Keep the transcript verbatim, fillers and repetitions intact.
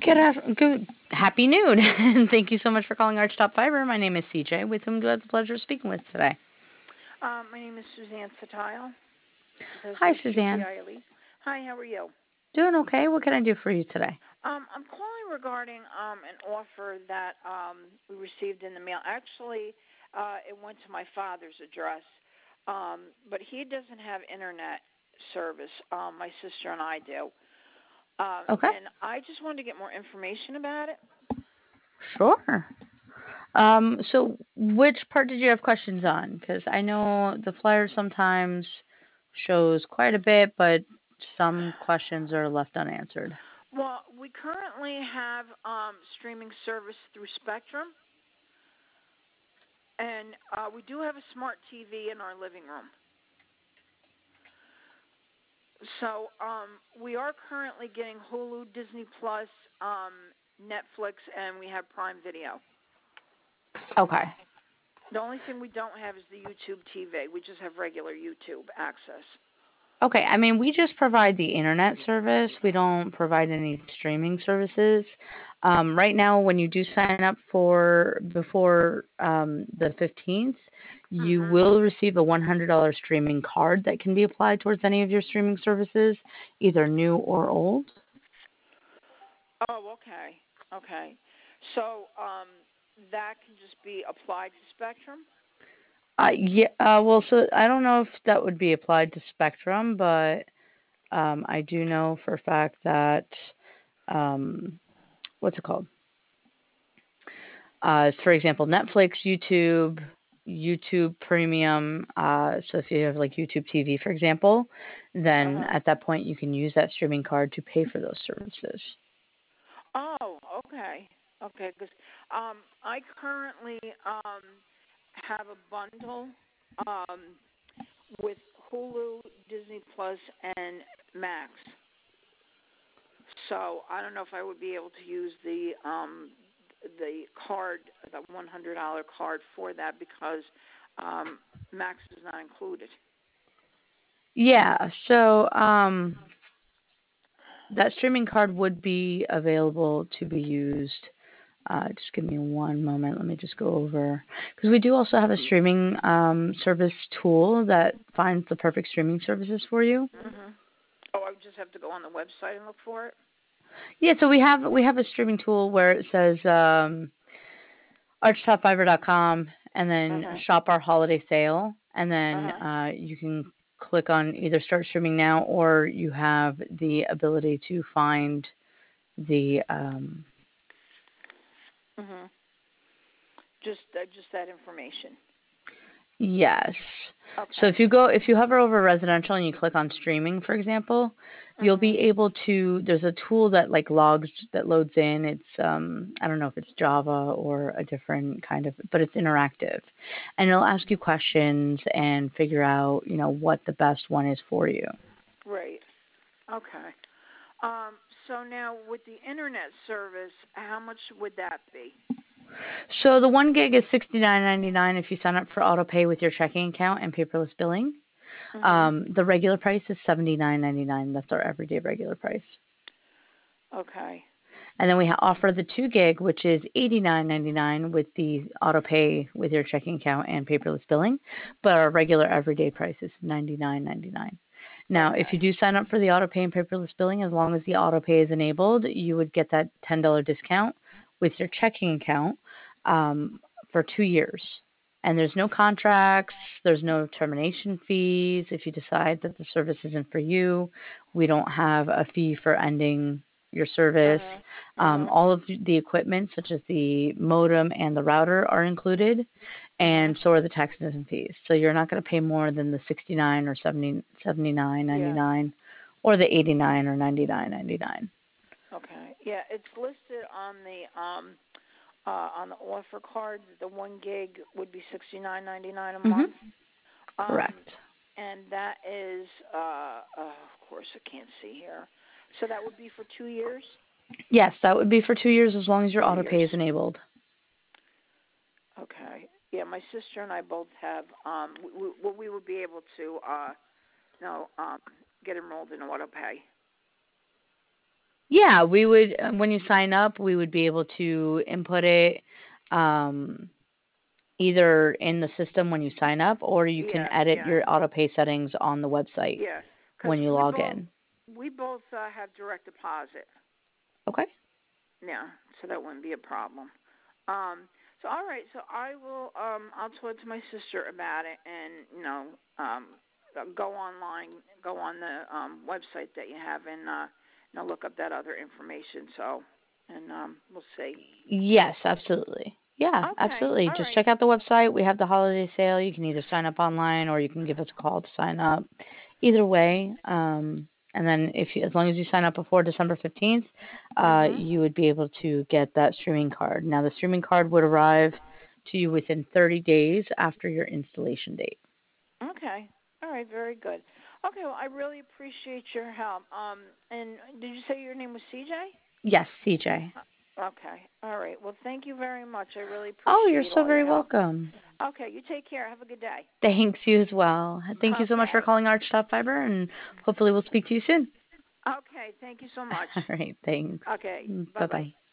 Good, af- good, happy noon, and thank you so much for calling Arch Top Fiber. My name is C J, with whom do I have the pleasure of speaking with today? Um, my name is Suzanne Satile. This Hi, is Julie Suzanne. Eiley. Hi, how are you? Doing okay. What can I do for you today? Um, I'm calling regarding um, an offer that um, we received in the mail. Actually, uh, it went to my father's address, um, but he doesn't have internet service. Um, my sister and I do. Um, Okay, and I just wanted to get more information about it. sure. Um, so which part did you have questions on? Because I know the flyer sometimes shows quite a bit, but some questions are left unanswered. Well, we currently have um, streaming service through Spectrum, and uh, we do have a smart T V in our living room. So um, we are currently getting Hulu, Disney Plus, um, Netflix, and we have Prime Video. Okay. The only thing we don't have is the YouTube T V. We just have regular YouTube access. Okay, I mean, we just provide the internet service. We don't provide any streaming services. Um, right now, when you do sign up for before um, the fifteenth, you Mhm. will receive a one hundred dollars streaming card that can be applied towards any of your streaming services, either new or old. Oh, okay, okay. So um, that can just be applied to Spectrum. Uh, yeah, uh, well, so I don't know if that would be applied to Spectrum, but um, I do know for a fact that um, what's it called? Uh, for example, Netflix, YouTube, YouTube Premium. Uh, so if you have like YouTube T V, for example, Uh then huh. at that point you can use that streaming card to pay for those services. Oh, okay, okay. Because um, I currently um, have a bundle um, with Hulu, Disney Plus, and Max. So I don't know if I would be able to use the um, the card, the one hundred dollar card for that because um, Max is not included. Yeah, so um, that streaming card would be available to be used. Uh, just give me one moment. Let me just go over because we do also have a streaming um, service tool that finds the perfect streaming services for you. Hmm. Oh, I would just have to go on the website and look for it. Yeah, so we have we have a streaming tool where it says um, arch top fiber dot com and Uh then huh. shop our holiday sale, and Uh then huh. uh, you can click on either start streaming now, or you have the ability to find the um, Mhm. Just uh, just that information. yes. So if Okay. you go, if you hover over residential and you click on streaming, for example, you'll be Mhm. able to. There's a tool that like logs that loads in. It's um, I don't know if it's Java or a different kind of, but it's interactive, and it'll ask you questions and figure out, you know, what the best one is for you. Right. Okay. Um. So now with the internet service, how much would that be? So the one gig is sixty nine ninety nine if you sign up for autopay with your checking account and paperless billing. Mhm. Um, the regular price is seventy nine ninety nine. That's our everyday regular price. Okay. And then we ha- offer the two gig, which is eighty nine ninety nine with the auto pay with your checking account and paperless billing. But our regular everyday price is ninety nine ninety nine. Now, if you Okay. do sign up for the auto pay and paperless billing, as long as the auto pay is enabled, you would get that ten dollar discount with your checking account um, for two years. And there's no contracts, there's no termination fees. If you decide that the service isn't for you, we don't have a fee for ending your service. Uh-huh. Um, Uh-huh. all of the equipment, such as the modem and the router, are included, Uh-huh. and so are the taxes and fees. So you're not going to pay more than the sixty-nine or seventy, seventy-nine Yeah. ninety-nine, or the eighty-nine or ninety-nine ninety-nine. Okay. Yeah, it's listed on the um uh on the offer card. The one gig would be sixty nine ninety nine a Mhm. month. Um Correct. and that is uh, uh of course I can't see here. So that would be for two years? Yes, that would be for two years as long as your Two auto years. pay is enabled. Okay. Yeah, my sister and I both have um we, we, we would be able to uh you know um get enrolled in auto pay. Yeah, we would, uh, when you sign up, we would be able to input it um, either in the system when you sign up, or you can Yeah, edit yeah, your auto pay settings on the website yeah. Because when you we log both in. we both uh, have direct deposit. Okay. Yeah, so that wouldn't be a problem. Um, so all right, so I will um I'll talk to my sister about it, and you know um go online, go on the um website that you have, and uh you know look up that other information. So and um we'll see. Yes, absolutely. Yeah, Okay, absolutely. all Just right. check out the website. We have the holiday sale. You can either sign up online or you can give us a call to sign up. Either way, um, and then if you, as long as you sign up before December fifteenth, uh, Mhm. you would be able to get that streaming card. Now, the streaming card would arrive to you within thirty days after your installation date. Okay. All right, very good. Okay, well I really appreciate your help. Um and did you say your name was C J? Yes, C J. Okay. All right. Well, thank you very much. I really Oh, you're appreciate so all your very help. welcome. Okay, you take care. Have a good day. Thanks, you as well. Thank you so much for Okay. calling Archtop Fiber, and hopefully we'll speak to you soon. Okay, thank you so much. All right, thanks. Okay, Bye bye-bye. bye.